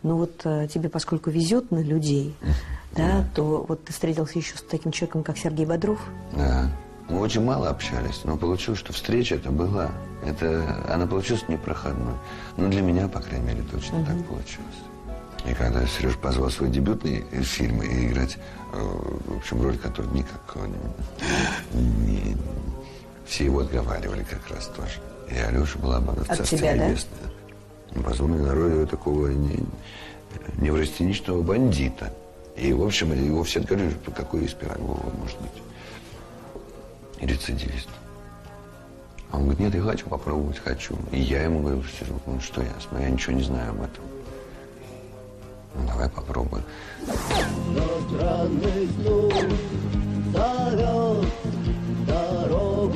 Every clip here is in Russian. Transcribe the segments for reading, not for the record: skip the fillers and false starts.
Но вот тебе, поскольку везет на людей, да, то вот ты встретился еще с таким человеком, как Сергей Бодров. Да. Мы очень мало общались, но получилось, что встреча это была. Она получилась непроходной. Ну, для меня, по крайней мере, точно так получилось. И когда Сереж позвал свой дебютный фильм и играть, в общем, роль, которую никак не... Все его отговаривали как раз тоже. И Алеша Балабанов, Царствие Небесное. Позвал меня на роль такого неврастеничного бандита. И, в общем, его все говорили, что какой из Пирогова может быть рецидивист. А он говорит, нет, я хочу попробовать, хочу. И я ему говорю, ну что я ничего не знаю об этом. Ну, давай попробуем. Но странный звук зовет дорогу.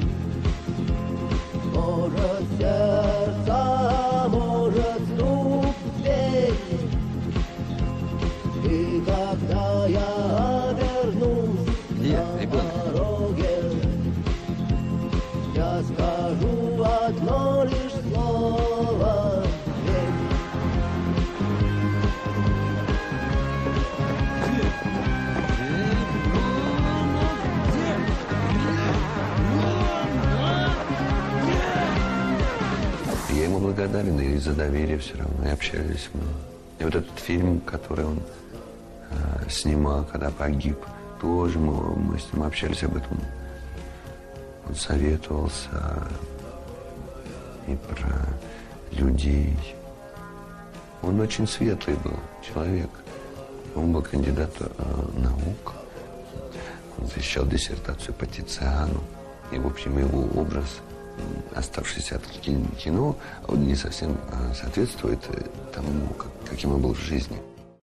Может, сердце, может, стук дверь. И когда я обернусь на дороге, я скажу одно лишь слово. Я ему благодарен и за доверие все равно, и общались мы. И вот этот фильм, который он снимал, когда погиб, тоже мы с ним общались об этом. Он советовался и про людей. Он очень светлый был человек. Он был кандидат наук. Он защищал диссертацию по Тициану. И, в общем, его образ, оставшийся от кино, он не совсем соответствует тому, каким он был в жизни.